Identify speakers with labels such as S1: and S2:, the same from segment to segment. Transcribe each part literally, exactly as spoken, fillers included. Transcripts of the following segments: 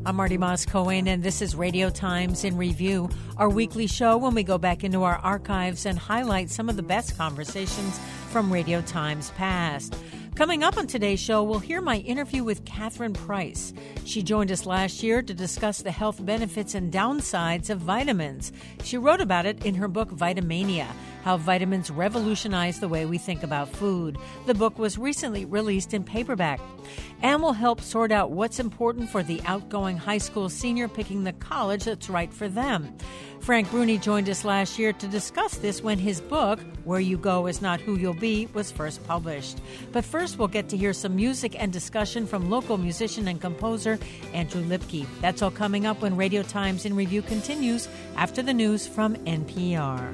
S1: I'm Marty Moss-Cohen, and this is Radio Times in Review, our weekly show when we go back into our archives and highlight some of the best conversations from Radio Times past. Coming up on today's show, we'll hear my interview with Catherine Price. She joined us last year to discuss the health benefits and downsides of vitamins. She wrote about it in her book, Vitamania, How Vitamins Revolutionize the Way We Think About Food. The book was recently released in paperback. And we'll help sort out what's important for the outgoing high school senior picking the college that's right for them. Frank Bruni joined us last year to discuss this when his book, Where You Go Is Not Who You'll Be, was first published. But first, we'll get to hear some music and discussion from local musician and composer Andrew Lipke. That's all coming up when Radio Times in Review continues after the news from N P R.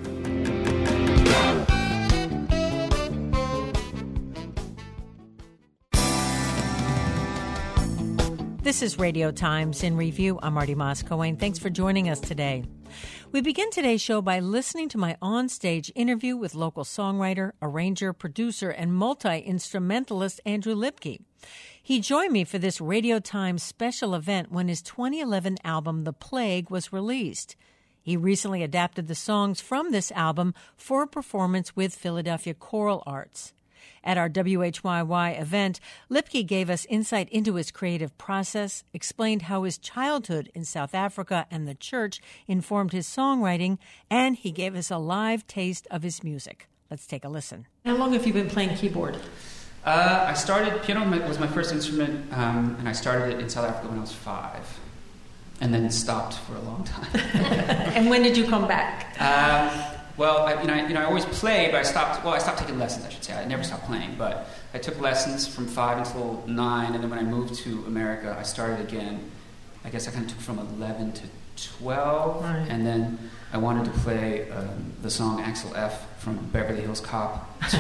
S1: This is Radio Times in Review. I'm Marty Moss-Cohen. Thanks for joining us today. We begin today's show by listening to my onstage interview with local songwriter, arranger, producer, and multi-instrumentalist Andrew Lipke. He joined me for this Radio Times special event when his twenty eleven album, The Plague, was released. He recently adapted the songs from this album for a performance with Philadelphia Choral Arts. At our W H Y Y event, Lipke gave us insight into his creative process, explained how his childhood in South Africa and the church informed his songwriting, and he gave us a live taste of his music. Let's take a listen. How long have you been playing keyboard?
S2: Uh, I started, piano was my first instrument, um, and I started it in South Africa when I was five, and then stopped for a long time.
S1: And when did you come back?
S2: Uh, Well, I, you know, I, you know, I always played, but I stopped. Well, I stopped taking lessons. I should say I never stopped playing, but I took lessons from five until nine, and then when I moved to America, I started again. I guess I kind of took from eleven to twelve, right. And then I wanted to play um, the song Axel F from Beverly Hills Cop two,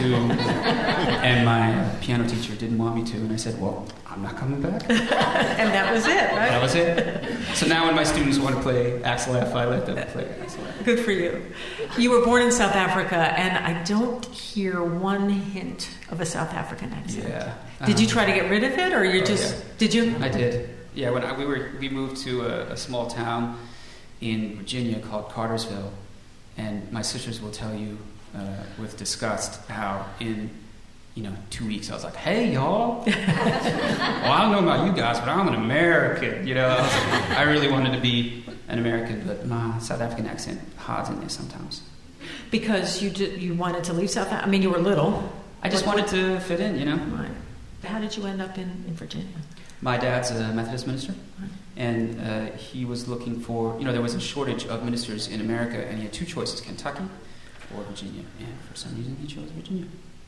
S2: and my uh, piano teacher didn't want me to, and I said, "Well, I'm not coming back."
S1: And that was it, right?
S2: That was it. So now when my students want to play Axel F, I let them play Axel F.
S1: Good for you. You were born in South Africa, and I don't hear one hint of a South African accent.
S2: Yeah.
S1: Did
S2: um,
S1: you try to get rid of it, or you
S2: oh,
S1: just
S2: yeah.
S1: did you?
S2: I did. Yeah. When I, we were we moved to a, a small town in Virginia called Cartersville, and my sisters will tell you uh, with disgust how in you know two weeks I was like, "Hey y'all, well I don't know about you guys, but I'm an American." You know, I, was like, I really wanted to be an American, but my South African accent hides in there sometimes.
S1: Because you did, you wanted to leave South Africa? I mean, you were little.
S2: I just wanted to fit in, you know.
S1: Right. How did you end up in, in Virginia?
S2: My dad's a Methodist minister,
S1: right.
S2: and uh, he was looking for, you know, there was a shortage of ministers in America, and he had two choices, Kentucky or Virginia, and for some reason he chose Virginia.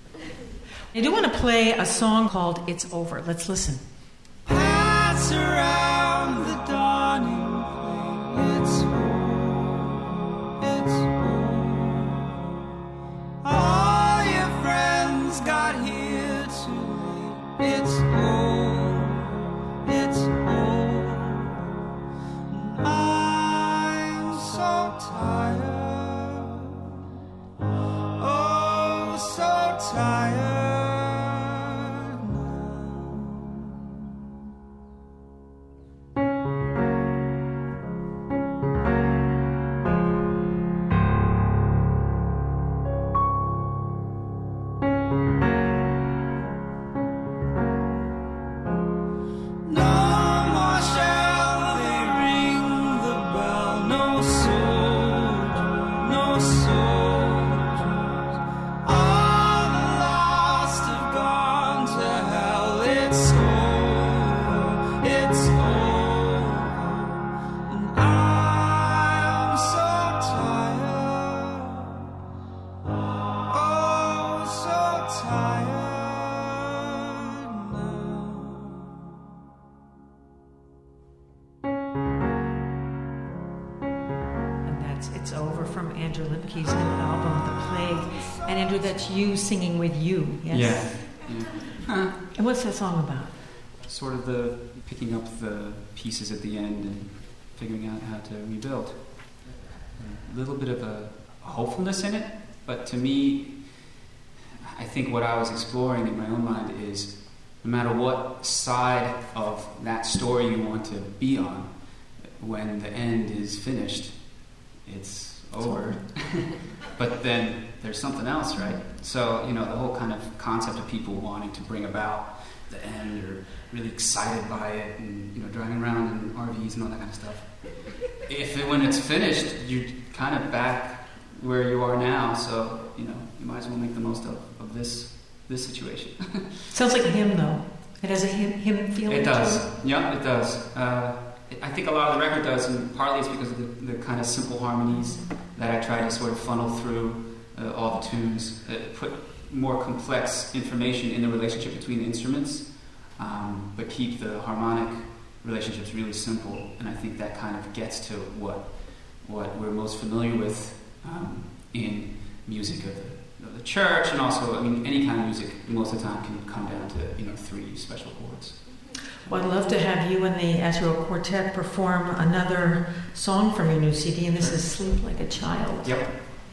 S1: I do want to play a song called It's Over. Let's listen.
S3: Pass around the dawning flame. It's over. It's over. All your friends got here too late. It's over. It's over. And I'm so tired. Oh, so tired.
S1: It's Over from Andrew Lipke's new album, The Plague. And Andrew, that's you singing with you, yes?
S2: Yeah. yeah. Huh.
S1: And what's that song about?
S2: Sort of the picking up the pieces at the end and figuring out how to rebuild. A little bit of a hopefulness in it, but to me, I think what I was exploring in my own mind is no matter what side of that story you want to be on, when the end is finished, it's over. But then there's something else, right? So, you know, the whole kind of concept of people wanting to bring about the end, or really excited by it, and, you know, driving around in R Vs and all that kind of stuff. If it, when it's finished, you're kind of back where you are now, so, you know, you might as well make the most of, of this this situation.
S4: Sounds like a hymn, though. It has a hymn, hymn feeling.
S2: It does.
S4: To it.
S2: Yeah, it does. Uh, I think a lot of the record does, and partly it's because of the, the kind of simple harmonies that I try to sort of funnel through uh, all the tunes, uh, put more complex information in the relationship between the instruments, um, but keep the harmonic relationships really simple. And I think that kind of gets to what what we're most familiar with um, in music of the, of the church, and also, I mean, any kind of music most of the time can come down to, you know, three special chords.
S4: Well, I'd love to have you and the Azrael Quartet perform another song from your new C D, and this is Sleep Like a Child.
S2: Yep.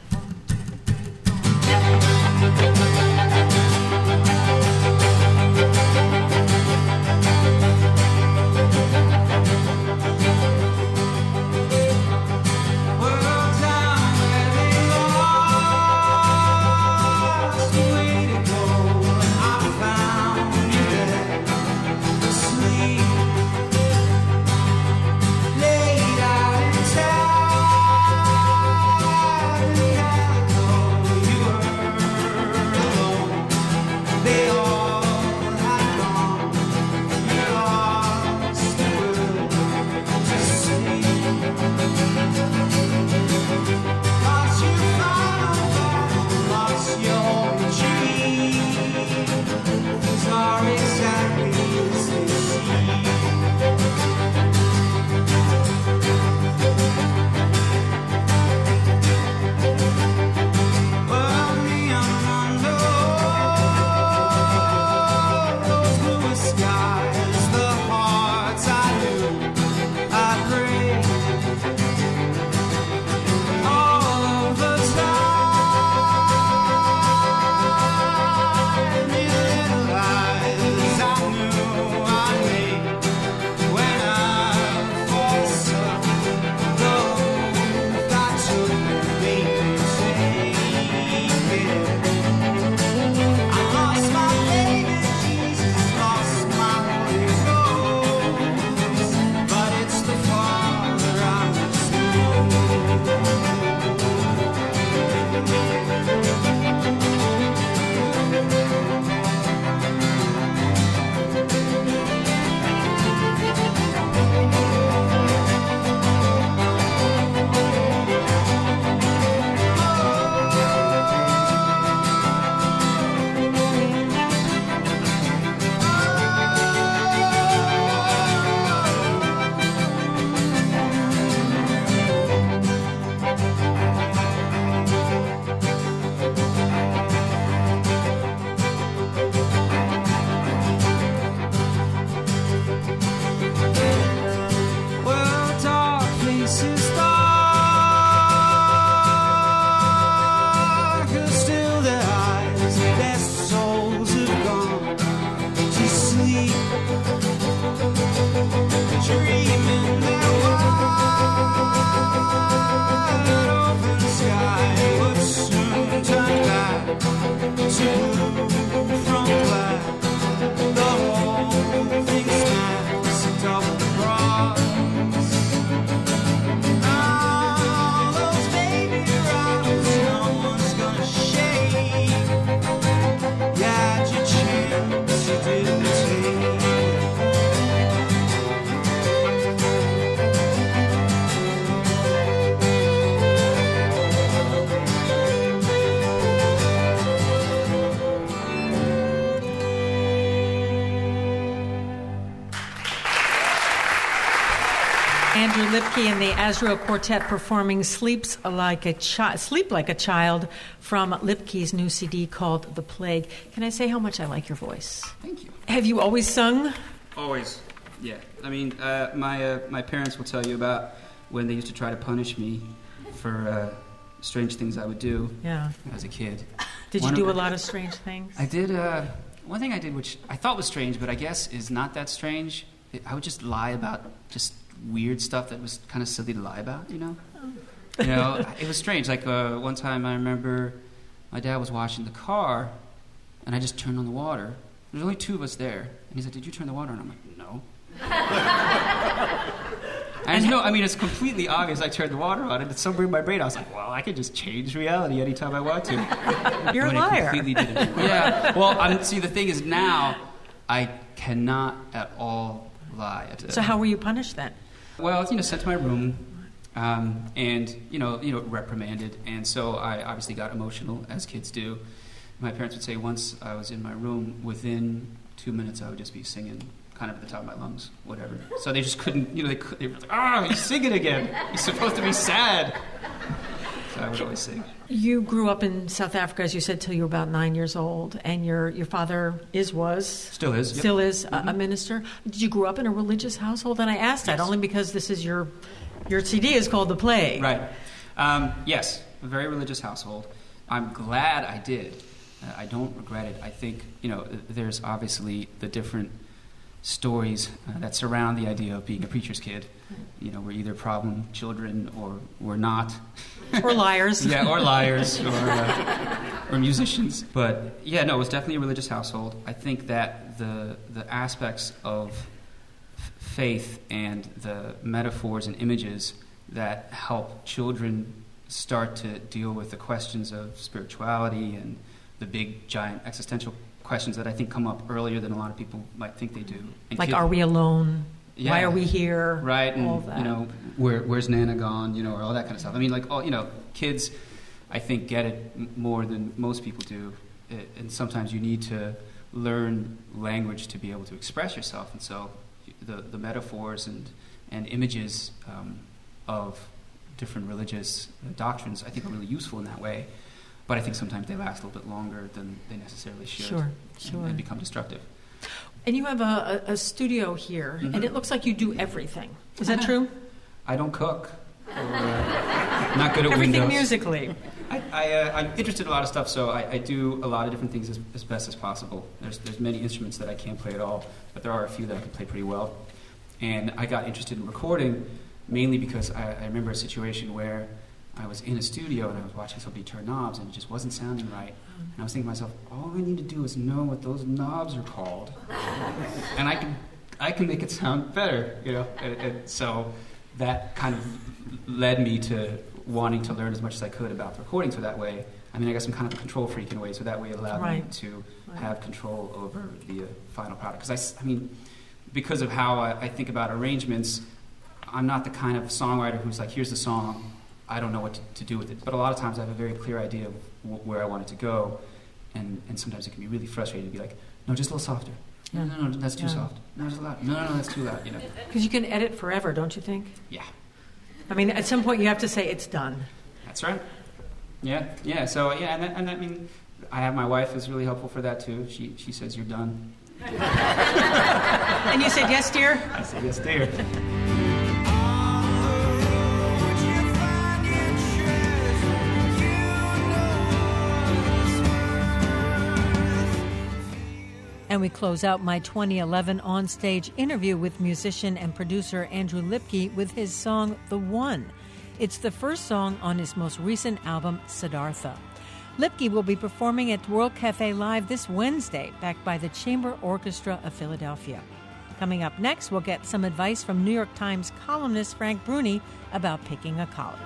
S4: Andrew Lipke and the Azrael Quartet performing Sleeps Like a Chi- Sleep Like a Child from Lipke's new C D called The Plague. Can I say how much I like your voice?
S2: Thank you.
S4: Have you always sung?
S2: Always, yeah. I mean, uh, my uh, my parents will tell you about when they used to try to punish me for uh, strange things I would do
S4: Yeah.
S2: as a kid.
S4: Did
S2: One
S4: you do
S2: of-
S4: a lot of strange things?
S2: I did. Uh, one thing I did, which I thought was strange, but I guess is not that strange, I would just lie about just weird stuff that was kind of silly to lie about, you know? You know, it was strange. Like uh, one time I remember my dad was washing the car, and I just turned on the water. There's only two of us there. And he's like, did you turn the water on? I'm like, no. And no, I mean, it's completely obvious I turned the water on, and it's somewhere in my brain. I was like, well, I could just change reality anytime I want to.
S4: You're a
S2: But
S4: liar.
S2: I completely didn't. Yeah. Well, I'm, see, the thing is now I cannot at all lie.
S4: So how were you punished then?
S2: Well, you know, sent to my room, um, and you know, you know, reprimanded, and so I obviously got emotional, as kids do. My parents would say once I was in my room, within two minutes I would just be singing, kind of at the top of my lungs, whatever. So they just couldn't, you know, they, could, they were like, "Ah, oh, he's singing again. He's supposed to be sad." So I would always sing.
S4: You grew up in South Africa, as you said, till you were about nine years old, and your your father is was
S2: Still is. Yep.
S4: still is a,
S2: Mm-hmm.
S4: a minister. Did you grow up in a religious household? And I asked that
S2: Yes.
S4: only because this is your your C D is called The Plague.
S2: Right. Um, yes, a very religious household. I'm glad I did. Uh, I don't regret it. I think, you know, there's obviously the different stories uh, that surround the idea of being a preacher's kid. You know, we're either problem children or we're not.
S4: Or liars.
S2: Yeah, or liars, or, uh, or musicians. But yeah, no, it was definitely a religious household. I think that the the aspects of f- faith and the metaphors and images that help children start to deal with the questions of spirituality and the big, giant existential questions that I think come up earlier than a lot of people might think they do. And
S4: Like,
S2: kid-
S4: are we alone?
S2: Yeah.
S4: Why are we here?
S2: Right, and
S4: all that.
S2: you know, where, where's Nana gone? You know, or all that kind of stuff. I mean, like, all you know, kids, I think, get it m- more than most people do, I- and sometimes you need to learn language to be able to express yourself. And so, the the metaphors and and images um, of different religious doctrines, I think, are really useful in that way. But I think sometimes they last a little bit longer than they necessarily should,
S4: Sure,
S2: and-
S4: sure.
S2: and become destructive.
S4: And you have a, a, a studio here,
S2: Mhm.
S4: and it looks like you do everything. Is that true?
S2: I don't cook. Or, uh, not good at
S4: Everything
S2: windows.
S4: musically.
S2: I, I, uh, I'm interested in a lot of stuff, so I, I do a lot of different things as, as best as possible. There's, there's many instruments that I can't play at all, but there are a few that I can play pretty well. And I got interested in recording mainly because I, I remember a situation where I was in a studio and I was watching somebody turn knobs and it just wasn't sounding right. And I was thinking to myself, all I need to do is know what those knobs are called, and I can I can make it sound better, you know. And, and so that kind of led me to wanting to learn as much as I could about the recording. So that way, I mean, I guess I'm kind of a control freak in a way. So that way, it allowed
S4: Right.
S2: me to
S4: Right.
S2: have control over the uh, final product. Because I, s- I mean, because of how I, I think about arrangements, I'm not the kind of songwriter who's like, here's the song, I don't know what to, to do with it. But a lot of times I have a very clear idea of w- where I want it to go, and, and sometimes it can be really frustrating to be like, no, just a little softer. No, no, no, that's too
S4: Yeah.
S2: soft. No, just loud. No, no, no, that's too loud. You know.
S4: Because you can edit forever, don't you think?
S2: Yeah,
S4: I mean, at some point you have to say it's done.
S2: that's right. Yeah, yeah. So yeah, and, that, and I mean, I have my wife is really helpful for that too. She she says you're done.
S4: And you said, yes, dear?
S2: I say yes, dear.
S1: And we close out my twenty eleven onstage interview with musician and producer Andrew Lipke with his song, The One. It's the first song on his most recent album, Siddhartha. Lipke will be performing at World Cafe Live this Wednesday, backed by the Chamber Orchestra of Philadelphia. Coming up next, we'll get some advice from New York Times columnist Frank Bruni about picking a college.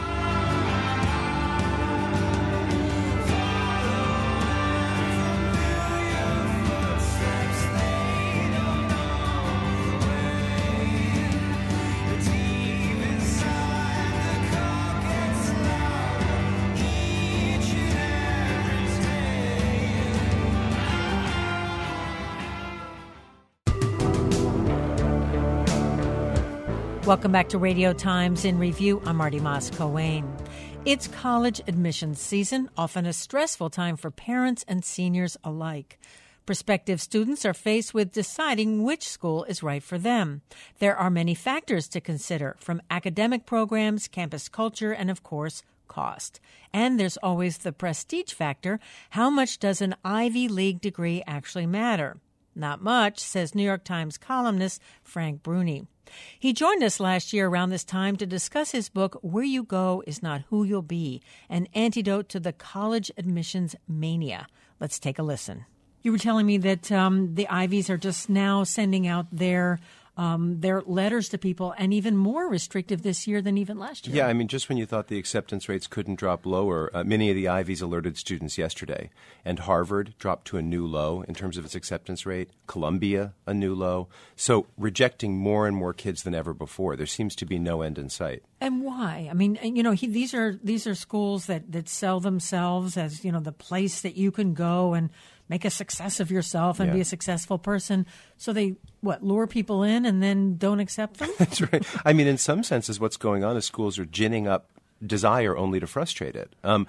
S1: Welcome back to Radio Times in Review. I'm Marty Moss-Coane. It's college admissions season, often a stressful time for parents and seniors alike. Prospective students are faced with deciding which school is right for them. There are many factors to consider, from academic programs, campus culture, and, of course, cost. And there's always the prestige factor. How much does an Ivy League degree actually matter? Not much, says New York Times columnist Frank Bruni. He joined us last year around this time to discuss his book, Where You Go Is Not Who You'll Be, an antidote to the college admissions mania. Let's take a listen. You were telling me that um, the Ivies are just now sending out their um, their letters to people, and even more restrictive this year than even last year.
S5: Yeah, I mean, just when you thought the acceptance rates couldn't drop lower, uh, many of the Ivies alerted students yesterday. And Harvard dropped to a new low in terms of its acceptance rate. Columbia, a new low. So rejecting more and more kids than ever before. There seems to be no end in sight.
S1: And why? I mean, you know, he, these are these are schools that, that sell themselves as, you know, the place that you can go and make a success of yourself and
S5: yeah.
S1: be a successful person. So they, what, lure people in and then don't accept them?
S5: That's right. I mean, in some senses, what's going on is schools are ginning up desire only to frustrate it. Um,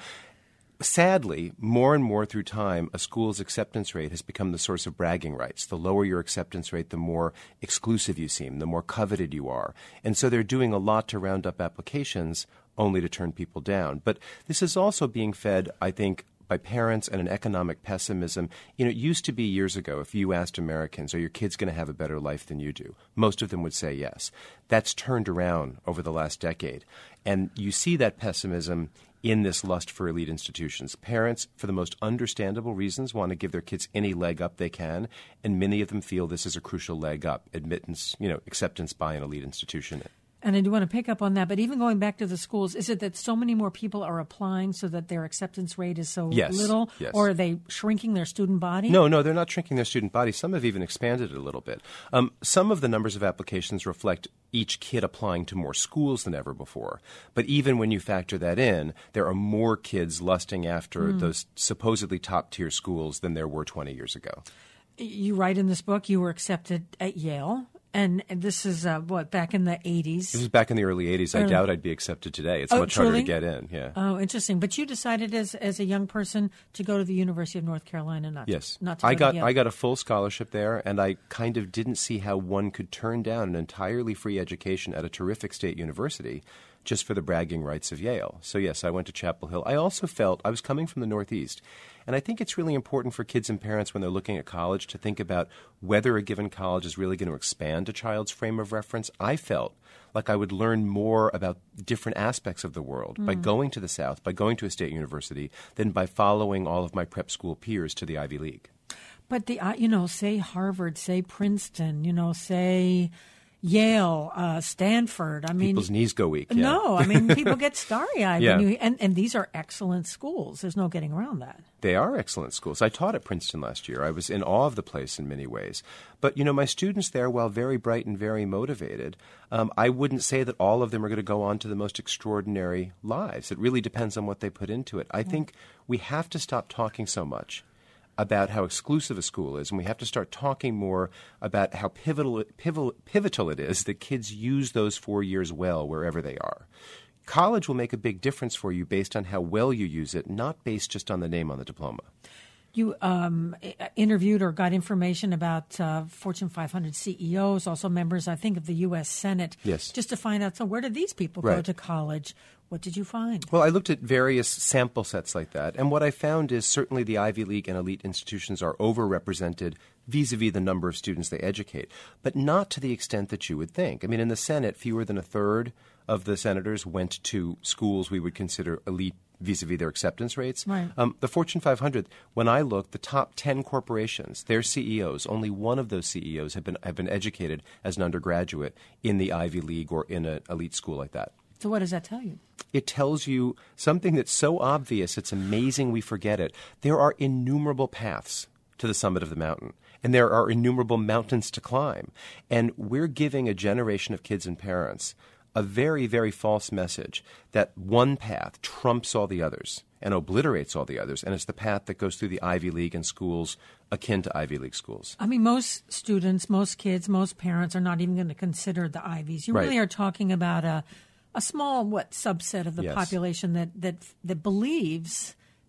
S5: sadly, more and more through time, a school's acceptance rate has become the source of bragging rights. The lower your acceptance rate, the more exclusive you seem, the more coveted you are. And so they're doing a lot to round up applications only to turn people down. But this is also being fed, I think, by parents and an economic pessimism. You know, it used to be years ago, if you asked Americans, are your kids going to have a better life than you do? Most of them would say yes. That's turned around over the last decade. And you see that pessimism in this lust for elite institutions. Parents, for the most understandable reasons, want to give their kids any leg up they can, and many of them feel this is a crucial leg up, admittance, you know, acceptance by an elite institution.
S1: And I do want to pick up on that, but even going back to the schools, is it that so many more people are applying so that their acceptance rate is so
S5: yes,
S1: little?
S5: Yes.
S1: Or are they shrinking their student body?
S5: No, no, they're not shrinking their student body. Some have even expanded it a little bit. Um, some of the numbers of applications reflect each kid applying to more schools than ever before. But even when you factor that in, there are more kids lusting after mm. those supposedly top-tier schools than there were twenty years ago.
S1: You write in this book you were accepted at Yale. And this is, uh, what, back in the eighties?
S5: This was back in the early eighties. I
S1: early.
S5: doubt I'd be accepted today. It's
S1: oh,
S5: much
S1: truly?
S5: harder to get in. Yeah.
S1: Oh, interesting. But you decided as as a young person to go to the University of North Carolina, not
S5: yes.
S1: to, not to
S5: I
S1: go
S5: got
S1: to Yale.
S5: I got a full scholarship there, and I kind of didn't see how one could turn down an entirely free education at a terrific state university just for the bragging rights of Yale. So, yes, I went to Chapel Hill. I also felt I was coming from the Northeast, and I think it's really important for kids and parents when they're looking at college to think about whether a given college is really going to expand a child's frame of reference. I felt like I would learn more about different aspects of the world mm. by going to the South, by going to a state university, than by following all of my prep school peers to the Ivy League.
S1: But, the uh, you know, say Harvard, say Princeton, you know, say Yale, uh, Stanford. I mean,
S5: people's knees go weak. Yeah.
S1: No, I mean, people get starry-eyed.
S5: Yeah.
S1: when you, and, and these are excellent schools. There's no getting around that.
S5: They are excellent schools. I taught at Princeton last year. I was in awe of the place in many ways. But, you know, my students there, while very bright and very motivated, um, I wouldn't say that all of them are going to go on to the most extraordinary lives. It really depends on what they put into it. I yeah. think we have to stop talking so much about how exclusive a school is, and we have to start talking more about how pivotal, pivotal, pivotal it is that kids use those four years well wherever they are. College will make a big difference for you based on how well you use it, not based just on the name on the diploma.
S1: You um, interviewed or got information about uh, Fortune five hundred C E Os, also members, I think, of the U S Senate.
S5: Yes.
S1: Just to find out, so where did these people
S5: right.
S1: go to college? What did you find?
S5: Well, I looked at various sample sets like that, and what I found is certainly the Ivy League and elite institutions are overrepresented vis-a-vis the number of students they educate, but not to the extent that you would think. I mean, in the Senate, fewer than a third of the senators went to schools we would consider elite vis-a-vis their acceptance rates.
S1: Right.
S5: Um, the Fortune five hundred, when I looked, the top ten corporations, their C E Os, only one of those C E Os have been have been educated as an undergraduate in the Ivy League or in an elite school like that.
S1: So what does that tell you?
S5: It tells you something that's so obvious, it's amazing we forget it. There are innumerable paths to the summit of the mountain, and there are innumerable mountains to climb. And we're giving a generation of kids and parents a very, very false message that one path trumps all the others and obliterates all the others, and it's the path that goes through the Ivy League and schools akin to Ivy League schools.
S1: I mean, most students, most kids, most parents are not even going to consider the Ivies. You
S5: right.
S1: really are talking about a a small, what, subset of the
S5: yes.
S1: population that, that that believes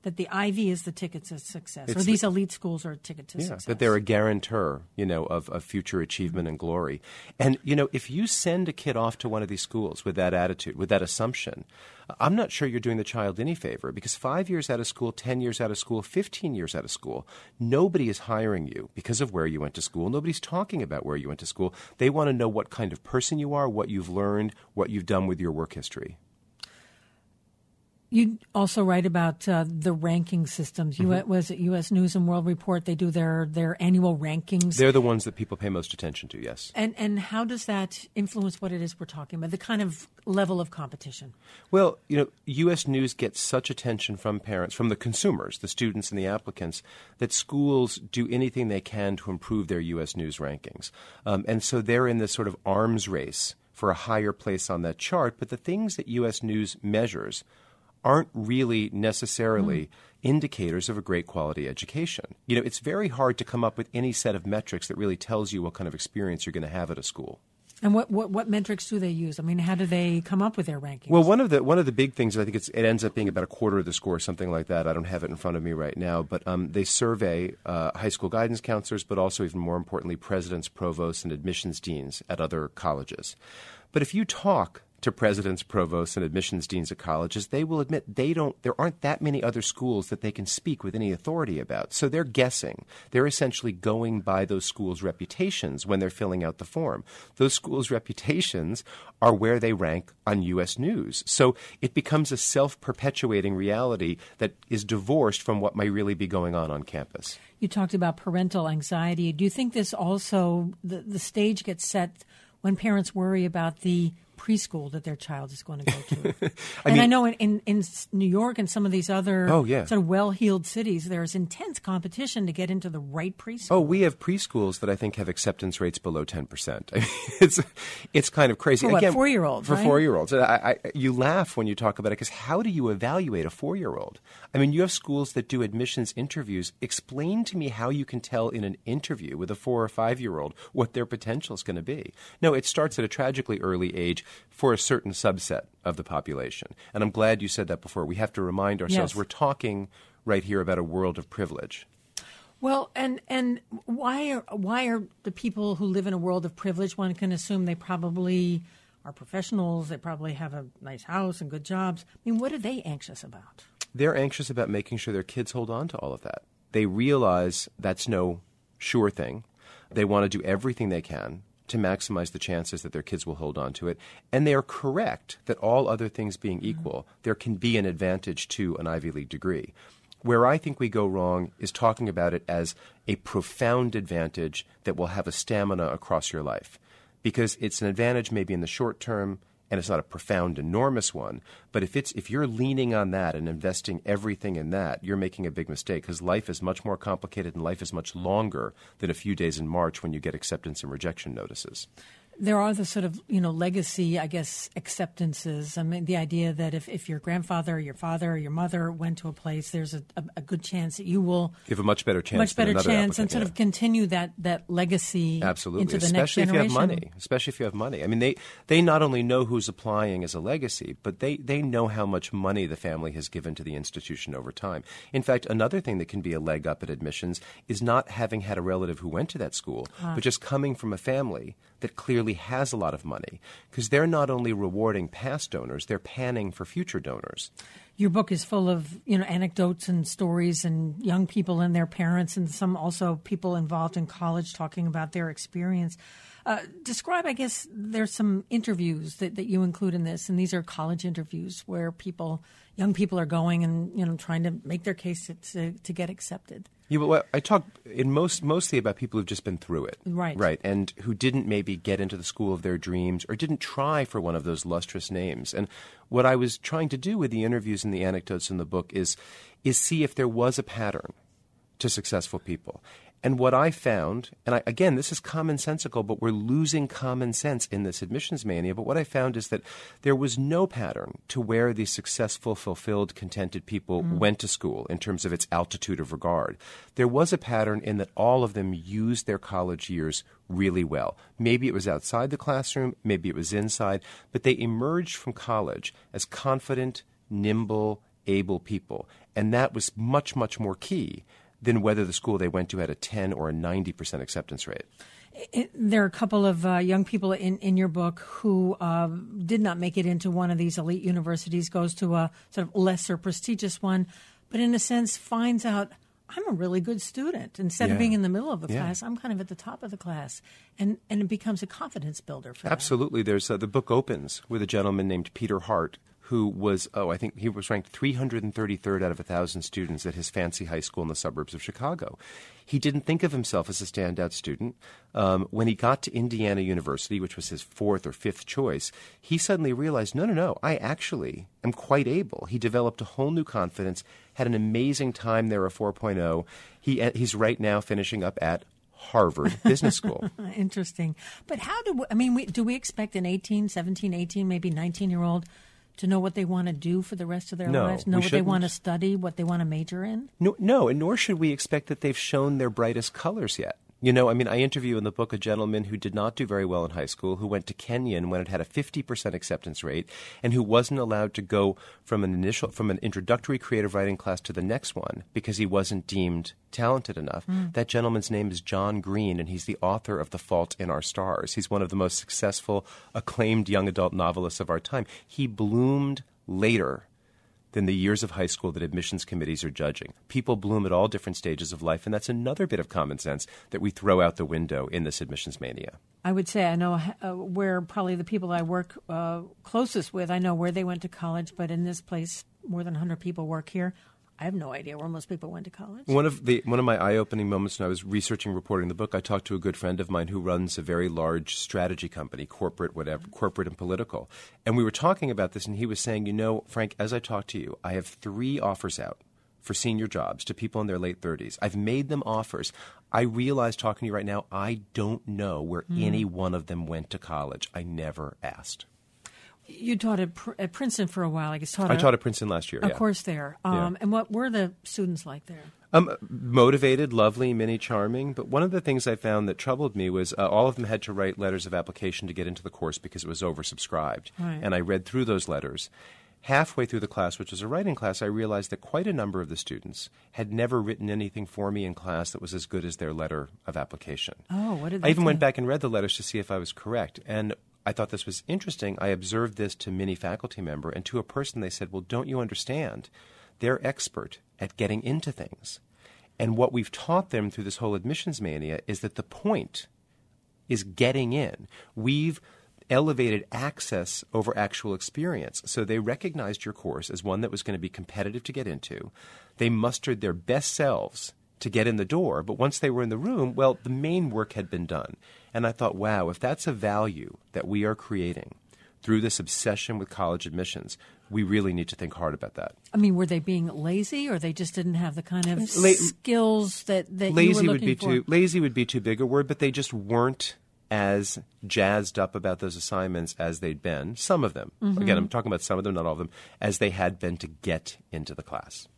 S4: that the Ivy is the ticket to success,
S5: It's
S4: or these
S5: the-
S4: elite schools are a ticket to
S5: Yeah,
S4: success.
S5: that they're a guarantor, you know, of, of future achievement and glory. And, you know, if you send a kid off to one of these schools with that attitude, with that assumption, I'm not sure you're doing the child any favor, because five years out of school, ten years out of school, fifteen years out of school, nobody is hiring you because of where you went to school. Nobody's talking about where you went to school. They want to know what kind of person you are, what you've learned, what you've done with your work history.
S4: You also write about uh, the ranking systems.
S5: Mm-hmm.
S4: U- was it U S News and World Report? They do their, their annual rankings.
S5: They're the ones that people pay most attention to, yes.
S4: And and how does that influence what it is we're talking about, the kind of level of competition?
S5: Well, you know, U S News gets such attention from parents, from the consumers, the students and the applicants, that schools do anything they can to improve their U S News rankings. Um, and so they're in this sort of arms race for a higher place on that chart. But the things that U S News measures aren't really necessarily mm. indicators of a great quality education. You know, it's very hard to come up with any set of metrics that really tells you what kind of experience you're going to have at a school.
S4: And what, what, what metrics do they use? I mean, how do they come up with their rankings?
S5: Well, one of the one of the big things, I think it's, it ends up being about a quarter of the score, something like that. I don't have it in front of me right now, but um, they survey uh, high school guidance counselors, but also even more importantly, presidents, provosts, and admissions deans at other colleges. But if you talk to presidents, provosts, and admissions deans at colleges, they will admit they don't. There aren't that many other schools that they can speak with any authority about. So they're guessing. They're essentially going by those schools' reputations when they're filling out the form. Those schools' reputations are where they rank on U S News. So it becomes a self-perpetuating reality that is divorced from what might really be going on on campus.
S4: You talked about parental anxiety. Do you think this also, the, the stage gets set when parents worry about the preschool that their child is going to go to?
S5: I
S4: and
S5: mean,
S4: I know in, in, in New York and some of these other
S5: oh, yeah.
S4: sort of well-heeled cities, there's intense competition to get into the right preschool.
S5: Oh, we have preschools that I think have acceptance rates below ten percent. I mean, it's it's kind of crazy.
S4: For what,
S5: Again,
S4: four-year-olds,
S5: For
S4: right?
S5: four-year-olds. I, I, you laugh when you talk about it, because how do you evaluate a four-year-old? I mean, you have schools that do admissions interviews. Explain to me how you can tell in an interview with a four- or five-year-old what their potential is going to be. No, it starts at a tragically early age for a certain subset of the population. And I'm glad you said that before. We have to remind ourselves
S4: Yes.
S5: we're talking right here about a world of privilege.
S4: Well, and and why are why are the people who live in a world of privilege? One can assume they probably are professionals. They probably have a nice house and good jobs. I mean, what are they anxious about?
S5: They're anxious about making sure their kids hold on to all of that. They realize that's no sure thing. They want to do everything they can to maximize the chances that their kids will hold on to it. And they are correct that all other things being equal, mm-hmm. there can be an advantage to an Ivy League degree. Where I think we go wrong is talking about it as a profound advantage that will have a stamina across your life. Because it's an advantage maybe in the short term, and it's not a profound, enormous one. But if it's if you're leaning on that and investing everything in that, you're making a big mistake, because life is much more complicated and life is much longer than a few days in March when you get acceptance and rejection notices.
S4: There are the sort of, you know, legacy, I guess, acceptances. I mean, the idea that if, if your grandfather or your father or your mother went to a place, there's a, a, a good chance that you will
S5: you have a much better chance
S4: much better
S5: than another
S4: chance and
S5: applicant,
S4: sort
S5: yeah.
S4: of continue that, that legacy
S5: Absolutely.
S4: into the
S5: Especially
S4: next
S5: if you have
S4: generation.
S5: money. Especially if you have money. I mean, they, they not only know who's applying as a legacy, but they, they know how much money the family has given to the institution over time. In fact, another thing that can be a leg up at admissions is not having had a relative who went to that school,
S4: Ah.
S5: but just coming from a family that clearly has a lot of money, because they're not only rewarding past donors, they're panning for future donors.
S4: Your book is full of, you know, anecdotes and stories and young people and their parents, and some also people involved in college talking about their experience. Uh, describe, I guess, there's some interviews that, that you include in this, and these are college interviews where people, young people are going and, you know, trying to make their case to, to get accepted.
S5: Yeah, but I talk in most mostly about people who've just been through it,
S4: Right.
S5: right, and who didn't maybe get into the school of their dreams or didn't try for one of those lustrous names. And what I was trying to do with the interviews and the anecdotes in the book is is see if there was a pattern to successful people. And what I found, and I, again, this is commonsensical, but we're losing common sense in this admissions mania, but what I found is that there was no pattern to where these successful, fulfilled, contented people mm. went to school in terms of its altitude of regard. There was a pattern in that all of them used their college years really well. Maybe it was outside the classroom, maybe it was inside, but they emerged from college as confident, nimble, able people. And that was much, much more key than whether the school they went to had a ten or a ninety percent acceptance rate.
S4: It, there are a couple of uh, young people in, in your book who uh, did not make it into one of these elite universities, goes to a sort of lesser prestigious one, but in a sense finds out, I'm a really good student. Instead
S5: Yeah.
S4: of being in the middle of the
S5: Yeah.
S4: class, I'm kind of at the top of the class. And, and it becomes a confidence builder for them.
S5: Absolutely. There's uh, the book opens with a gentleman named Peter Hart, who was, oh, I think he was ranked three hundred thirty-third out of one thousand students at his fancy high school in the suburbs of Chicago. He didn't think of himself as a standout student. Um, when he got to Indiana University, which was his fourth or fifth choice, he suddenly realized, no, no, no, I actually am quite able. He developed a whole new confidence, had an amazing time there, a four point oh. He, he's right now finishing up at Harvard Business School.
S4: Interesting. But how do we, I mean, we, do we expect an eighteen, seventeen, eighteen, maybe nineteen-year-old to know what they want to do for the rest of their
S5: No,
S4: lives, know
S5: we
S4: what they
S5: shouldn't.
S4: want to study, what they want to major in?
S5: No, no, and nor should we expect that they've shown their brightest colors yet. You know, I mean, I interview in the book a gentleman who did not do very well in high school, who went to Kenyon when it had a fifty percent acceptance rate, and who wasn't allowed to go from an initial, from an introductory creative writing class to the next one because he wasn't deemed talented enough. Mm. That gentleman's name is John Green, and he's the author of The Fault in Our Stars. He's one of the most successful, acclaimed young adult novelists of our time. He bloomed later than the years of high school that admissions committees are judging. People bloom at all different stages of life, and that's another bit of common sense that we throw out the window in this admissions mania.
S4: I would say I know uh, where probably the people I work uh, closest with, I know where they went to college, but in this place, more than one hundred people work here. I have no idea where most people went to college.
S5: One of the one of my eye-opening moments when I was researching, reporting the book, I talked to a good friend of mine who runs a very large strategy company, corporate, whatever, corporate and political. And we were talking about this, and he was saying, you know, Frank, as I talk to you, I have three offers out for senior jobs to people in their late thirties. I've made them offers. I realize talking to you right now, I don't know where mm. any one of them went to college. I never asked.
S4: You taught at, Pr- at Princeton for a while. I guess taught
S5: I
S4: a,
S5: taught at Princeton last year.
S4: A
S5: yeah.
S4: course there. Um,
S5: yeah.
S4: And what were the students like there?
S5: Um, motivated, lovely, mini charming. But one of the things I found that troubled me was uh, all of them had to write letters of application to get into the course because it was oversubscribed.
S4: Right.
S5: And I read through those letters. Halfway through the class, which was a writing class, I realized that quite a number of the students had never written anything for me in class that was as good as their letter of application.
S4: Oh, what did they
S5: I even
S4: do?
S5: went back and read the letters to see if I was correct. And I thought this was interesting. I observed this to many faculty member, and to a person they said, well, don't you understand? They're expert at getting into things. And what we've taught them through this whole admissions mania is that the point is getting in. We've elevated access over actual experience. So they recognized your course as one that was going to be competitive to get into. They mustered their best selves to get in the door, but once they were in the room, well, the main work had been done. And I thought, wow, if that's a value that we are creating through this obsession with college admissions, we really need to think hard about that.
S4: I mean, were they being lazy, or they just didn't have the kind of
S5: La-
S4: skills that, that
S5: lazy
S4: you were looking
S5: would be
S4: for?
S5: too lazy would be too big a word, but they just weren't as jazzed up about those assignments as they'd been. Some of them,
S4: Mm-hmm.
S5: again, I'm talking about some of them, not all of them, as they had been to get into the class.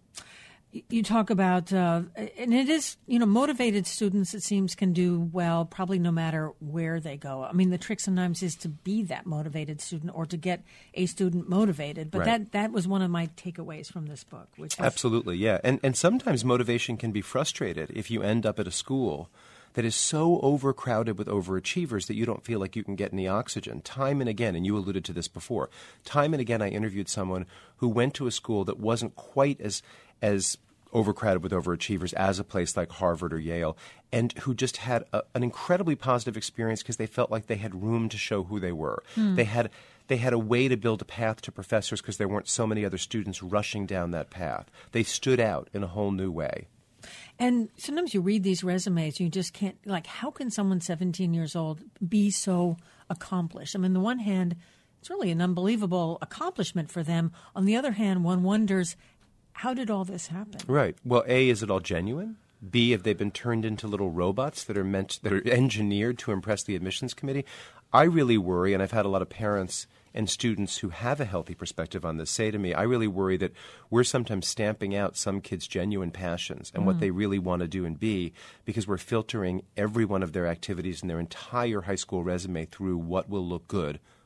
S4: You talk about, uh, and it is, you know, motivated students, it seems, can do well probably no matter where they go. I mean, the trick sometimes is to be that motivated student or to get a student motivated. But
S5: Right.
S4: that, that was one of my takeaways from this book. Which is,
S5: Absolutely, yeah. And, and sometimes motivation can be frustrated if you end up at a school that is so overcrowded with overachievers that you don't feel like you can get any oxygen. Time and again, and you alluded to this before, time and again I interviewed someone who went to a school that wasn't quite as as overcrowded with overachievers as a place like Harvard or Yale, and who just had a, an incredibly positive experience because they felt like they had room to show who they were.
S4: Hmm.
S5: They had they had a way to build a path to professors because there weren't so many other students rushing down that path. They stood out in a whole new way.
S4: And sometimes you read these resumes, you just can't, like, how can someone seventeen years old be so accomplished? I mean, on the one hand, it's really an unbelievable accomplishment for them. On the other hand, one wonders, how did all this happen?
S5: Right. Well, A, is it all genuine? B, have they been turned into little robots that are meant, that are engineered to impress the admissions committee? I really worry, and I've had a lot of parents and students who have a healthy perspective on this say to me, I really worry that we're sometimes stamping out some kids' genuine passions and mm. what they really want to do and be because we're filtering every one of their activities and their entire high school resume through what will look good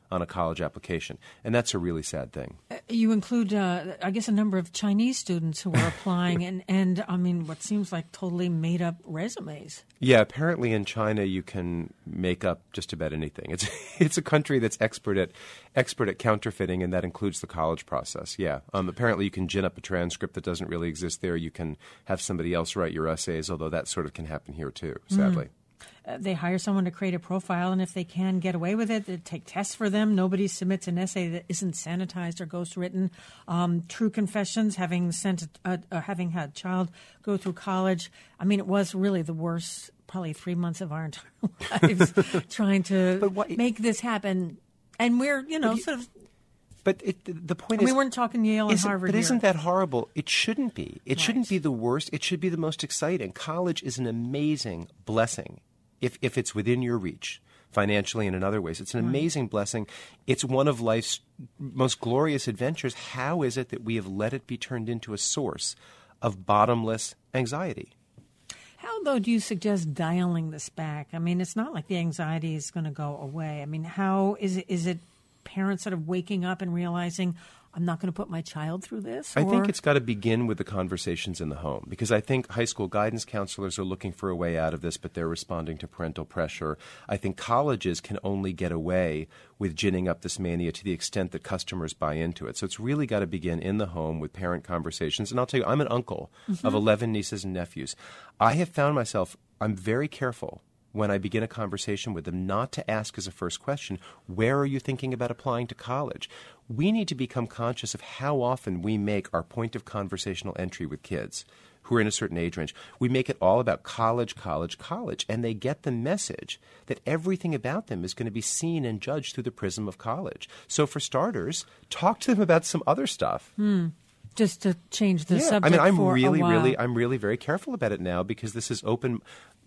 S5: on a college application. And that's a really sad thing.
S4: You include, uh, I guess, a number of Chinese students who are applying and, and, I mean, what seems like totally made-up resumes.
S5: Yeah, apparently in China you can make up just about anything. It's it's a country that's expert at expert at counterfeiting, and that includes the college process. Yeah, um, apparently you can gin up a transcript that doesn't really exist there. You can have somebody else write your essays, although that sort of can happen here too, sadly. Mm.
S4: Uh, they hire someone to create a profile, and if they can get away with it, they take tests for them. Nobody submits an essay that isn't sanitized or ghostwritten. Um, true confessions, having sent, a, a, having had a child go through college. I mean, it was really the worst, probably three months of our entire lives trying to but what, make this happen. And we're, you know, you, sort of.
S5: But it, the point
S4: and
S5: is,
S4: we weren't talking Yale and Harvard.
S5: But
S4: here.
S5: isn't that horrible? It shouldn't be. It
S4: right.
S5: shouldn't be the worst. It should be the most exciting. College is an amazing blessing. If if it's within your reach, financially and in other ways. It's an amazing blessing. It's one of life's most glorious adventures. How is it that we have let it be turned into a source of bottomless anxiety?
S4: How, though, do you suggest dialing this back? I mean, it's not like the anxiety is going to go away. I mean, how is it, is it parents sort of waking up and realizing, I'm not going to put my child through this?
S5: I
S4: or?
S5: think it's got to begin with the conversations in the home, because I think high school guidance counselors are looking for a way out of this, but they're responding to parental pressure. I think colleges can only get away with ginning up this mania to the extent that customers buy into it. So it's really got to begin in the home with parent conversations. And I'll tell you, I'm an uncle mm-hmm. of eleven nieces and nephews. I have found myself, I'm very careful when I begin a conversation with them, not to ask as a first question, where are you thinking about applying to college? We need to become conscious of how often we make our point of conversational entry with kids who are in a certain age range. We make it all about college, college, college, and they get the message that everything about them is going to be seen and judged through the prism of college. So for starters, talk to them about some other stuff.
S4: Hmm. Just to change the
S5: yeah.
S4: subject
S5: I mean, I'm
S4: for
S5: really,
S4: a while.
S5: really, I'm really very careful about it now, because this is open.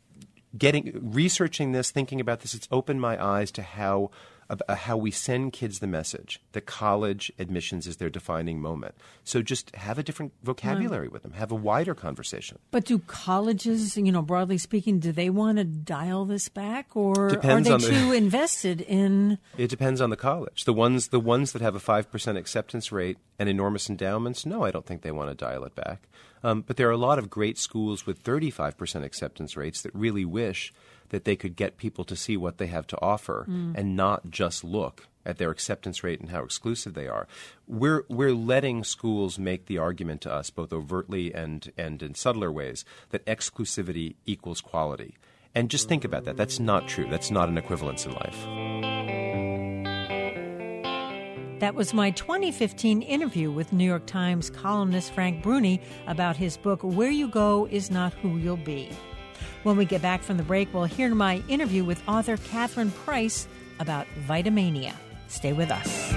S5: Getting researching this, thinking about this, it's opened my eyes to how uh, how we send kids the message that college admissions is their defining moment. So just have a different vocabulary with them, have a wider conversation.
S4: But do colleges, you know, broadly speaking, do they want to dial this back, or
S5: Depends
S4: are
S5: on
S4: they
S5: the,
S4: too invested in?
S5: It depends on the college. The ones the ones that have a five percent acceptance rate and enormous endowments, no, I don't think they want to dial it back. Um, but there are a lot of great schools with thirty-five percent acceptance rates that really wish that they could get people to see what they have to offer mm. and not just look at their acceptance rate and how exclusive they are. We're we're letting schools make the argument to us, both overtly and, and in subtler ways, that exclusivity equals quality. And just think about that. That's not true. That's not an equivalence in life.
S1: That was my twenty fifteen interview with New York Times columnist Frank Bruni about his book, Where You Go Is Not Who You'll Be. When we get back from the break, we'll hear my interview with author Catherine Price about Vitamania. Stay with us.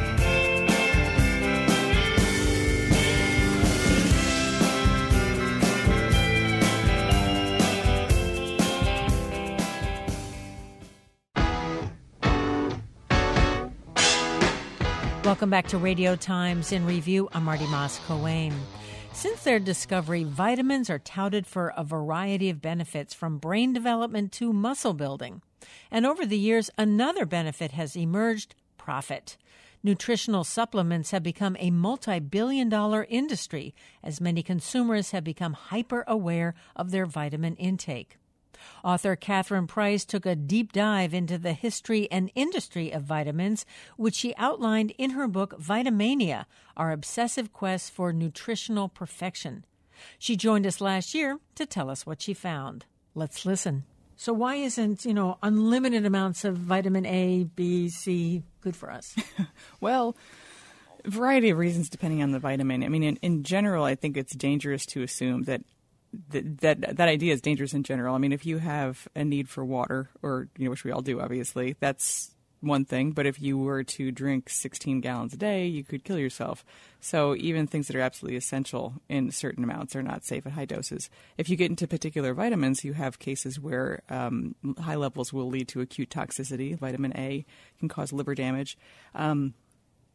S1: Welcome back to Radio Times in Review. I'm Marty Moss-Coane. Since their discovery, vitamins are touted for a variety of benefits, from brain development to muscle building. And over the years, another benefit has emerged: profit. Nutritional supplements have become a multi-billion dollar industry as many consumers have become hyper-aware of their vitamin intake. Author Catherine Price took a deep dive into the history and industry of vitamins, which she outlined in her book Vitamania, Our Obsessive Quest for Nutritional Perfection. She joined us last year to tell us what she found. Let's listen. So why isn't, you know, unlimited amounts of vitamin A, B, C good for us?
S6: Well, a variety of reasons depending on the vitamin. I mean, in, in general, I think it's dangerous to assume that That, that that idea is dangerous in general. I mean, if you have a need for water, or, you know, which we all do, obviously, that's one thing. But if you were to drink sixteen gallons a day, you could kill yourself. So even things that are absolutely essential in certain amounts are not safe at high doses. If you get into particular vitamins, you have cases where um, high levels will lead to acute toxicity. Vitamin A can cause liver damage. Um,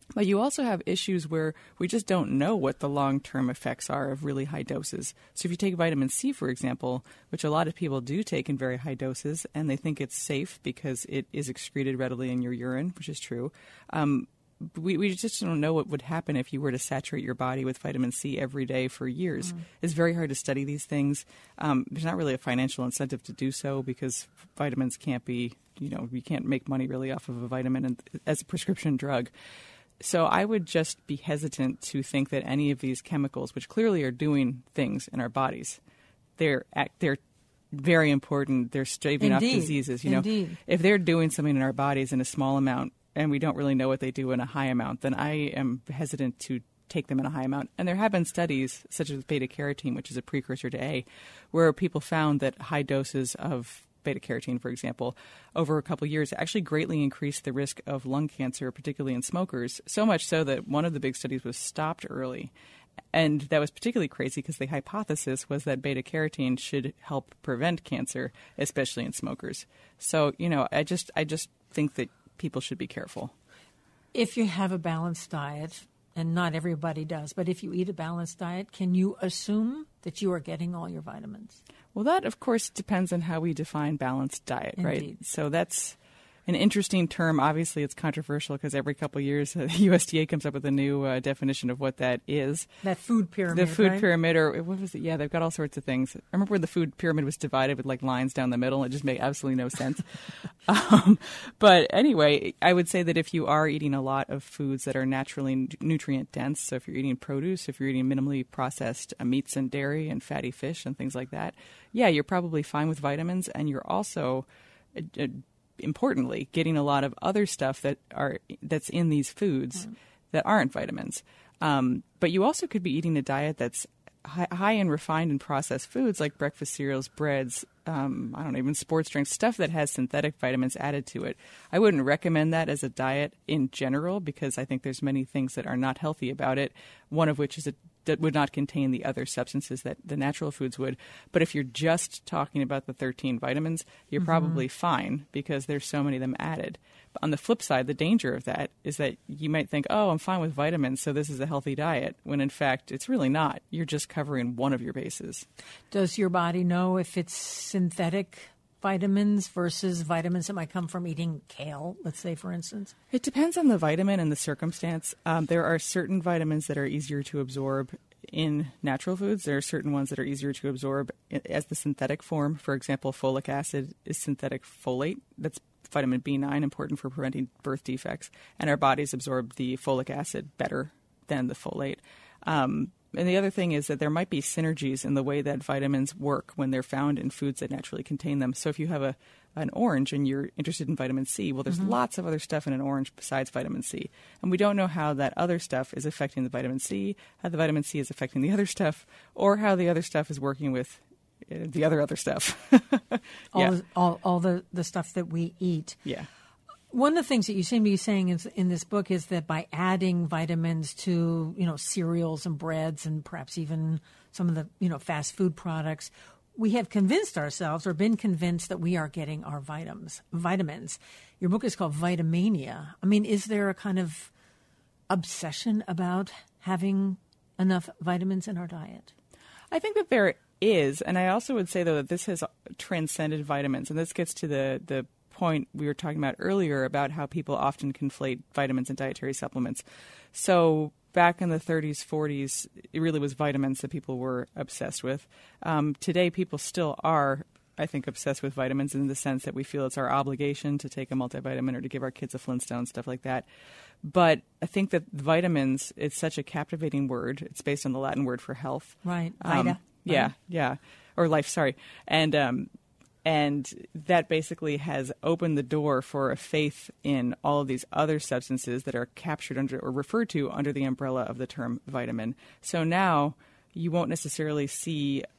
S6: But you also have issues where we just don't know what the long-term effects are of really high doses. So if you take vitamin C, for example, which a lot of people do take in very high doses, and they think it's safe because it is excreted readily in your urine, which is true, um, we, we just don't know what would happen if you were to saturate your body with vitamin C every day for years. Mm. It's very hard to study these things. Um, there's not really a financial incentive to do so because vitamins can't be, you know, you can't make money really off of a vitamin as a prescription drug. So I would just be hesitant to think that any of these chemicals, which clearly are doing things in our bodies, they're they're very important. They're staving off diseases. You know,
S4: Indeed.
S6: If they're doing something in our bodies in a small amount, and we don't really know what they do in a high amount, then I am hesitant to take them in a high amount. And there have been studies, such as beta-carotene, which is a precursor to A, where people found that high doses of beta-carotene, for example, over a couple of years actually greatly increased the risk of lung cancer, particularly in smokers, so much so that one of the big studies was stopped early. And that was particularly crazy because the hypothesis was that beta-carotene should help prevent cancer, especially in smokers. So, you know, I just I just think that people should be careful.
S4: If you have a balanced diet, and not everybody does, but if you eat a balanced diet, can you assume that you are getting all your vitamins?
S6: Well, that, of course, depends on how we define balanced diet,
S4: Indeed.
S6: right? So that's an interesting term. Obviously, it's controversial because every couple of years uh, the U S D A comes up with a new uh, definition of what that is.
S4: That food pyramid,
S6: The food
S4: right?
S6: pyramid, or what was it? Yeah, they've got all sorts of things. I remember when the food pyramid was divided with like lines down the middle. It just made absolutely no sense. um, but anyway, I would say that if you are eating a lot of foods that are naturally nutrient dense, so if you're eating produce, if you're eating minimally processed uh, meats and dairy and fatty fish and things like that, yeah, you're probably fine with vitamins, and you're also uh, uh, importantly, getting a lot of other stuff that are that's in these foods mm. that aren't vitamins. Um, but you also could be eating a diet that's high, high in refined and processed foods like breakfast cereals, breads, um, I don't know, even sports drinks, stuff that has synthetic vitamins added to it. I wouldn't recommend that as a diet in general because I think there's many things that are not healthy about it, one of which is a that would not contain the other substances that the natural foods would. But if you're just talking about the thirteen vitamins, you're mm-hmm. probably fine because there's so many of them added. But on the flip side, the danger of that is that you might think, oh, I'm fine with vitamins, so this is a healthy diet, when in fact it's really not. You're just covering one of your bases.
S4: Does your body know if it's synthetic vitamins versus vitamins that might come from eating kale, let's say, for instance?
S6: It depends on the vitamin and the circumstance. Um, there are certain vitamins that are easier to absorb in natural foods. There are certain ones that are easier to absorb as the synthetic form. For example, folic acid is synthetic folate. That's vitamin B nine, important for preventing birth defects. And our bodies absorb the folic acid better than the folate. Um, And the other thing is that there might be synergies in the way that vitamins work when they're found in foods that naturally contain them. So if you have a an orange and you're interested in vitamin C, well, there's mm-hmm. lots of other stuff in an orange besides vitamin C. And we don't know how that other stuff is affecting the vitamin C, how the vitamin C is affecting the other stuff, or how the other stuff is working with uh, the other other stuff.
S4: all
S6: yeah.
S4: the, all, all the, the stuff that we eat.
S6: Yeah.
S4: One of the things that you seem to be saying is, in this book is that by adding vitamins to, you know, cereals and breads and perhaps even some of the, you know, fast food products, we have convinced ourselves or been convinced that we are getting our vitamins. Vitamins. Your book is called Vitamania. I mean, is there a kind of obsession about having enough vitamins in our diet?
S6: I think that there is. And I also would say, though, that this has transcended vitamins. And this gets to the, the point we were talking about earlier about how people often conflate vitamins and dietary supplements. So back in the thirties, forties, it really was vitamins that people were obsessed with. Um, today, people still are, I think, obsessed with vitamins in the sense that we feel it's our obligation to take a multivitamin or to give our kids a Flintstone, stuff like that. But I think that vitamins, it's such a captivating word. It's based on the Latin word for health.
S4: Right.
S6: Um,
S4: Vita.
S6: yeah,
S4: Right.
S6: yeah. Or life, sorry. And um, and that basically has opened the door for a faith in all of these other substances that are captured under or referred to under the umbrella of the term vitamin. So now you won't necessarily see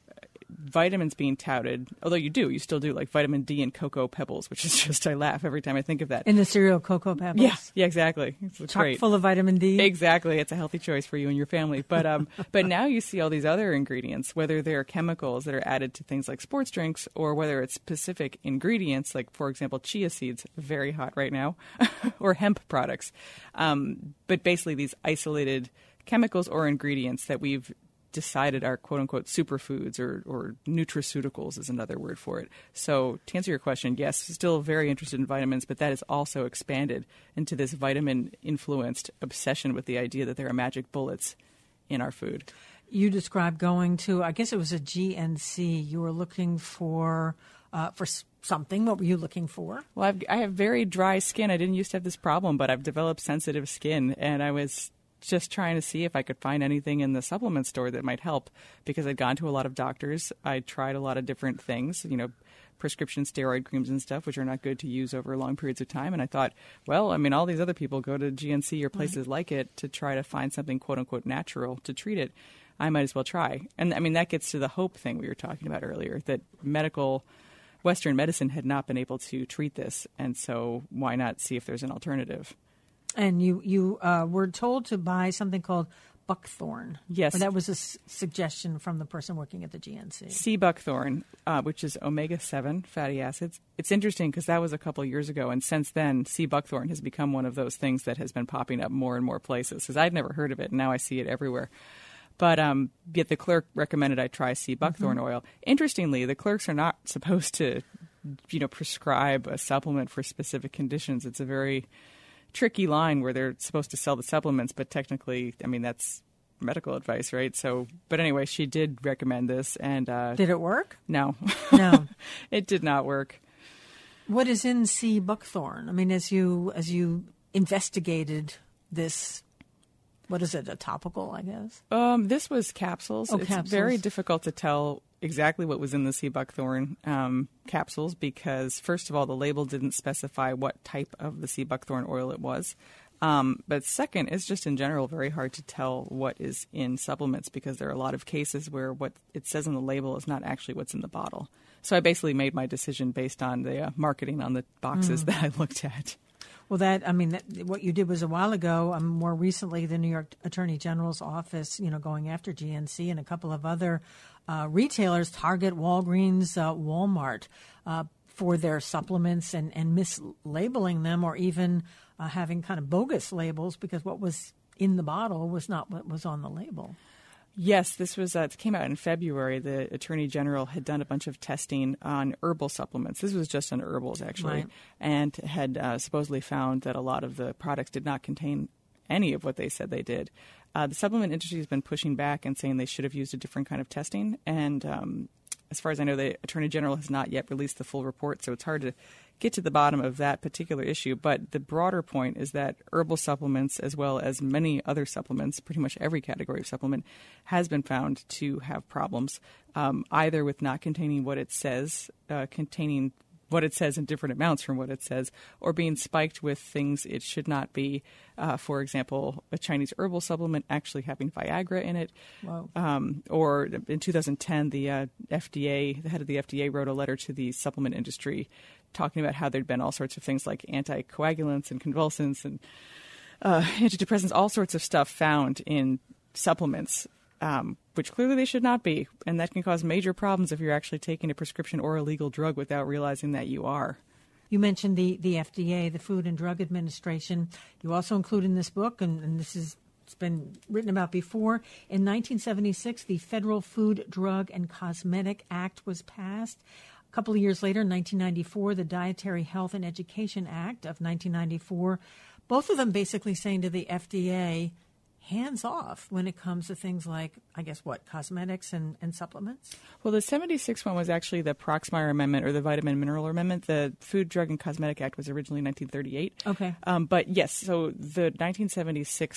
S6: vitamins being touted, although you do, you still do, like vitamin D and Cocoa Pebbles, which is just, I laugh every time I think of that.
S4: In the cereal Cocoa Pebbles?
S6: Yeah, yeah, exactly. It's
S4: chock
S6: great.
S4: full of vitamin D?
S6: Exactly. It's a healthy choice for you and your family. But um, but now you see all these other ingredients, whether they're chemicals that are added to things like sports drinks or whether it's specific ingredients, like, for example, chia seeds, very hot right now, or hemp products. Um, but basically these isolated chemicals or ingredients that we've decided are quote-unquote superfoods or, or nutraceuticals is another word for it. So to answer your question, yes, still very interested in vitamins, but that is also expanded into this vitamin-influenced obsession with the idea that there are magic bullets in our food.
S4: You described going to, I guess it was a G N C. You were looking for uh, for something. What were you looking for?
S6: Well, I've, I have very dry skin. I didn't used to have this problem, but I've developed sensitive skin, and I was just trying to see if I could find anything in the supplement store that might help, because I'd gone to a lot of doctors. I tried a lot of different things, you know, prescription steroid creams and stuff, which are not good to use over long periods of time. And I thought, well, I mean, all these other people go to G N C or places mm-hmm. like it to try to find something quote unquote natural to treat it. I might as well try. And I mean, that gets to the hope thing we were talking about earlier, that medical, Western medicine had not been able to treat this. And so why not see if there's an alternative?
S4: And you, you uh, were told to buy something called buckthorn.
S6: Yes.
S4: Or that was a s- suggestion from the person working at the G N C.
S6: Sea buckthorn, uh, which is omega seven fatty acids. It's interesting because that was a couple of years ago, and since then, sea buckthorn has become one of those things that has been popping up more and more places, because I'd never heard of it, and now I see it everywhere. But um, yet the clerk recommended I try sea buckthorn mm-hmm. oil. Interestingly, the clerks are not supposed to, you know, prescribe a supplement for specific conditions. It's a very tricky line where they're supposed to sell the supplements, but technically, I mean, that's medical advice, right? So, but anyway, she did recommend this, and uh,
S4: did it work?
S6: No,
S4: no,
S6: it did not work.
S4: What is in sea buckthorn? I mean, as you as you investigated this, what is it? A topical, I guess.
S6: Um, this was capsules.
S4: Oh,
S6: it's
S4: capsules.
S6: Very difficult to tell exactly what was in the sea buckthorn um, capsules because, first of all, the label didn't specify what type of the sea buckthorn oil it was. Um, but second, it's just in general very hard to tell what is in supplements because there are a lot of cases where what it says on the label is not actually what's in the bottle. So I basically made my decision based on the uh, marketing on the boxes mm. that I looked at.
S4: Well, that I mean, that, what you did was a while ago. Um, more recently, the New York Attorney General's office, you know, going after G N C and a couple of other uh, retailers, Target, Walgreens, uh, Walmart, uh, for their supplements and, and mislabeling them or even uh, having kind of bogus labels because what was in the bottle was not what was on the label.
S6: Yes, this was uh, it came out in February. The Attorney General had done a bunch of testing on herbal supplements. This was just on herbals, actually,
S4: right.
S6: and had uh, supposedly found that a lot of the products did not contain any of what they said they did. Uh, the supplement industry has been pushing back and saying they should have used a different kind of testing. And um, as far as I know, the Attorney General has not yet released the full report, so it's hard to get to the bottom of that particular issue. But the broader point is that herbal supplements, as well as many other supplements, pretty much every category of supplement, has been found to have problems, um, either with not containing what it says, uh, containing what it says in different amounts from what it says, or being spiked with things it should not be. Uh, for example, a Chinese herbal supplement actually having Viagra in it.
S4: Wow.
S6: Um, or in two thousand ten, the uh, F D A, the head of the F D A wrote a letter to the supplement industry talking about how there'd been all sorts of things like anticoagulants and convulsants and uh, antidepressants, all sorts of stuff found in supplements, um, which clearly they should not be. And that can cause major problems if you're actually taking a prescription or a legal drug without realizing that you are.
S4: You mentioned the, the F D A, the Food and Drug Administration. You also include in this book, and, and this is it's been written about before, in nineteen seventy-six, the Federal Food, Drug, and Cosmetic Act was passed. A couple of years later, in nineteen ninety-four, the Dietary Health and Education Act of nineteen ninety-four, both of them basically saying to the F D A, hands off when it comes to things like, I guess, what, cosmetics and, and supplements?
S6: Well, the seventy-six one was actually the Proxmire Amendment or the Vitamin Mineral Amendment. The Food, Drug, and Cosmetic Act was originally nineteen thirty-eight.
S4: Okay.
S6: Um, but yes, so the nineteen seventy-six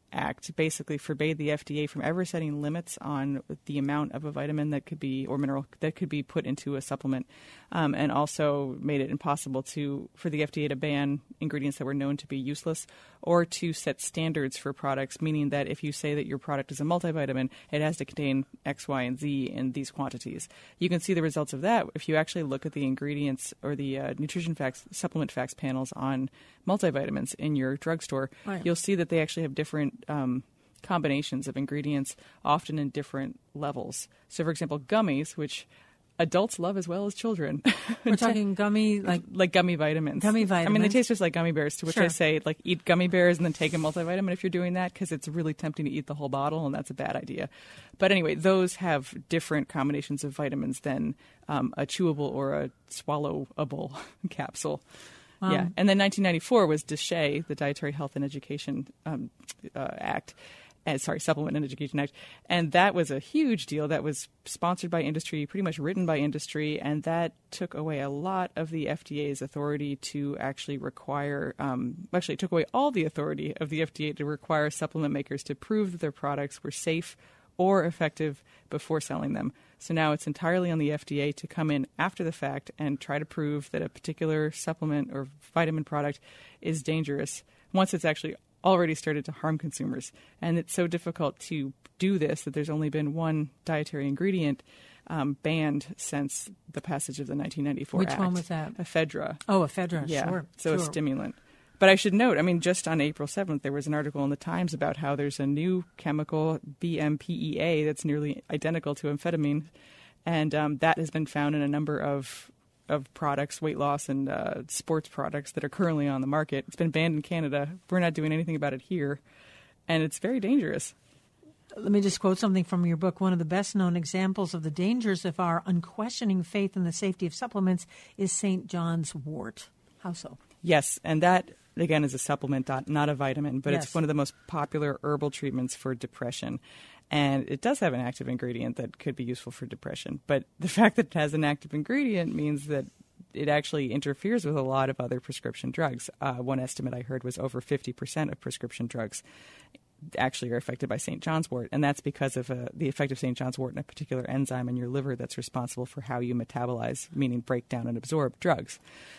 S6: Act basically forbade the F D A from ever setting limits on the amount of a vitamin that could be, or mineral, that could be put into a supplement, um, and also made it impossible to for the F D A to ban ingredients that were known to be useless, or to set standards for products, meaning that if you say that your product is a multivitamin, it has to contain X, Y, and Z in these quantities. You can see the results of that if you actually look at the ingredients or the uh, nutrition facts, supplement facts panels on multivitamins in your drugstore.
S4: Right.
S6: You'll see that they actually have different um, combinations of ingredients, often in different levels. So, for example, gummies, which adults love as well as children.
S4: We're talking gummy, like
S6: like gummy vitamins.
S4: Gummy vitamins.
S6: I mean, they taste just like gummy bears, to which
S4: Sure.
S6: I say, like, eat gummy bears and then take a multivitamin if you're doing that, because it's really tempting to eat the whole bottle, and that's a bad idea. But anyway, those have different combinations of vitamins than um, a chewable or a swallowable capsule.
S4: Wow.
S6: Yeah, and then nineteen ninety-four was DSHEA, the Dietary Health and Education um, uh, Act. Uh, sorry, Supplement and Education Act. And that was a huge deal. That was sponsored by industry, pretty much written by industry, and that took away a lot of the F D A's authority to actually require, um, actually it took away all the authority of the F D A to require supplement makers to prove that their products were safe or effective before selling them. So now it's entirely on the F D A to come in after the fact and try to prove that a particular supplement or vitamin product is dangerous once it's actually already started to harm consumers. And it's so difficult to do this that there's only been one dietary ingredient um, banned since the passage of the nineteen ninety-four
S4: Which
S6: Act.
S4: one was that?
S6: Ephedra.
S4: Oh, ephedra,
S6: Yeah,
S4: sure.
S6: so
S4: sure.
S6: a stimulant. But I should note, I mean, just on April seventh, there was an article in the Times about how there's a new chemical, B M P E A, that's nearly identical to amphetamine. And um, that has been found in a number of of products, weight loss and uh, sports products that are currently on the market. It's been banned in Canada. We're not doing anything about it here. And it's very dangerous.
S4: Let me just quote something from your book. One of the best-known examples of the dangers of our unquestioning faith in the safety of supplements is Saint John's wort. How so?
S6: Yes, and that, again, is a supplement, not a vitamin, but
S4: Yes.
S6: it's one of the most popular herbal treatments for depression. And it does have an active ingredient that could be useful for depression. But the fact that it has an active ingredient means that it actually interferes with a lot of other prescription drugs. Uh, one estimate I heard was over fifty percent of prescription drugs actually are affected by Saint John's wort, and that's because of uh, the effect of Saint John's wort in a particular enzyme in your liver that's responsible for how you metabolize, meaning break down and absorb drugs.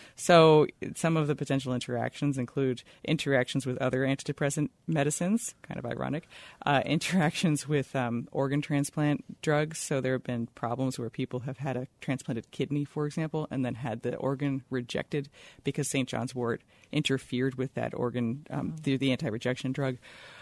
S6: So some of the potential interactions include interactions with other antidepressant medicines, kind of ironic, uh, interactions with um, organ transplant drugs. So there have been problems where people have had a transplanted kidney, for example, and then had the organ rejected because Saint John's wort interfered with that organ um, through the anti-rejection drug,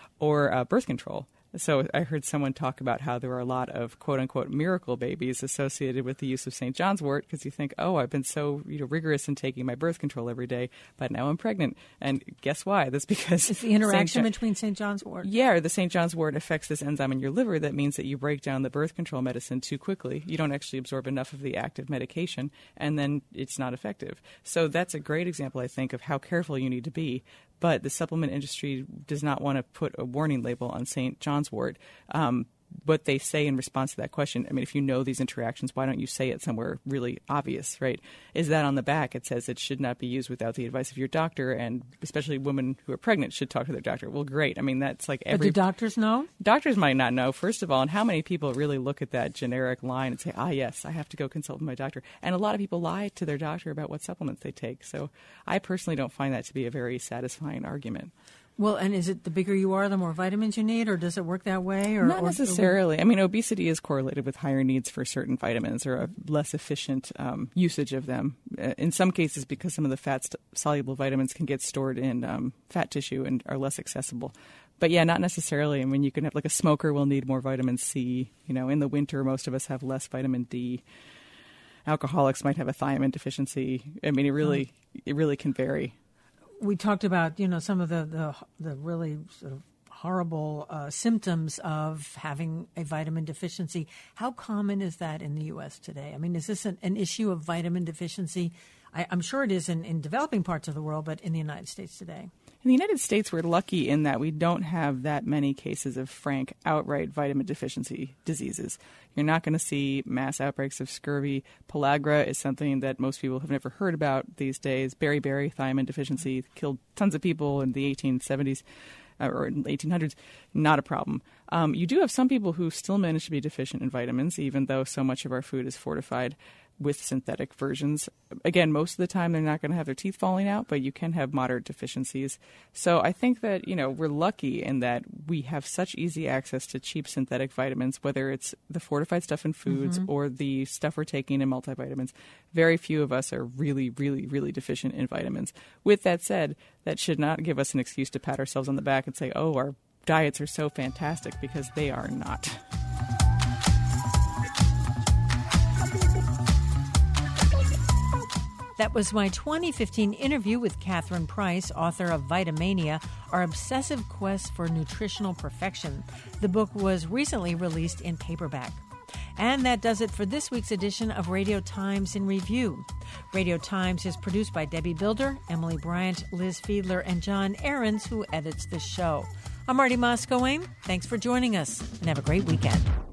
S6: or uh, birth control. So I heard someone talk about how there are a lot of quote-unquote miracle babies associated with the use of Saint John's wort, because you think, oh, I've been so you know, rigorous in taking my birth control every day, but now I'm pregnant. And guess why? That's because
S4: It's the interaction
S6: Saint Jo-
S4: between Saint John's wort.
S6: Yeah, or the Saint John's wort affects this enzyme in your liver that means that you break down the birth control medicine too quickly. You don't actually absorb enough of the active medication, and then it's not effective. So that's a great example, I think, of how careful you need to be. But the supplement industry does not want to put a warning label on Saint John's wort. Um, what they say in response to that question, I mean, if you know these interactions, why don't you say it somewhere really obvious, right? Is that on the back it says it should not be used without the advice of your doctor, and especially women who are pregnant should talk to their doctor. Well, great. I mean, that's like
S4: But
S6: every...
S4: do doctors know?
S6: Doctors might not know, first of all, and how many people really look at that generic line and say, ah, yes, I have to go consult with my doctor. And a lot of people lie to their doctor about what supplements they take. So I personally don't find that to be a very satisfying argument.
S4: Well, and is it the bigger you are, the more vitamins you need, or does it work that way? Or,
S6: Not
S4: or-
S6: necessarily. I mean, obesity is correlated with higher needs for certain vitamins or a less efficient um, usage of them. Uh, in some cases, because some of the fat-soluble vitamins can get stored in um, fat tissue and are less accessible. But yeah, not necessarily. I mean, you can have, like, a smoker will need more vitamin C. You know, in the winter, most of us have less vitamin D. Alcoholics might have a thiamine deficiency. I mean, it really, it really can vary.
S4: We talked about, you know, some of the, the, the really sort of horrible uh, symptoms of having a vitamin deficiency. How common is that in the U S today? I mean, is this an, an issue of vitamin deficiency? I, I'm sure it is in, in developing parts of the world, but in the United States today.
S6: In the United States, we're lucky in that we don't have that many cases of frank, outright vitamin deficiency diseases. You're not going to see mass outbreaks of scurvy. Pellagra is something that most people have never heard about these days. Beriberi thiamine deficiency killed tons of people in the eighteen seventies. or in the eighteen hundreds, not a problem. Um, you do have some people who still manage to be deficient in vitamins, even though so much of our food is fortified with synthetic versions. Again, most of the time they're not going to have their teeth falling out, but you can have moderate deficiencies. So I think that, you know, we're lucky in that we have such easy access to cheap synthetic vitamins, whether it's the fortified stuff in foods mm-hmm. or the stuff we're taking in multivitamins. Very few of us are really, really, really deficient in vitamins. With that said, that should not give us an excuse to pat ourselves on the back and say, oh, our diets are so fantastic, because they are not.
S1: That was my twenty fifteen interview with Catherine Price, author of Vitamania, Our Obsessive Quest for Nutritional Perfection. The book was recently released in paperback. And that does it for this week's edition of Radio Times in Review. Radio Times is produced by Debbie Builder, Emily Bryant, Liz Fiedler, and John Ahrens, who edits the show. I'm Marty Moscoe. Thanks for joining us, and have a great weekend.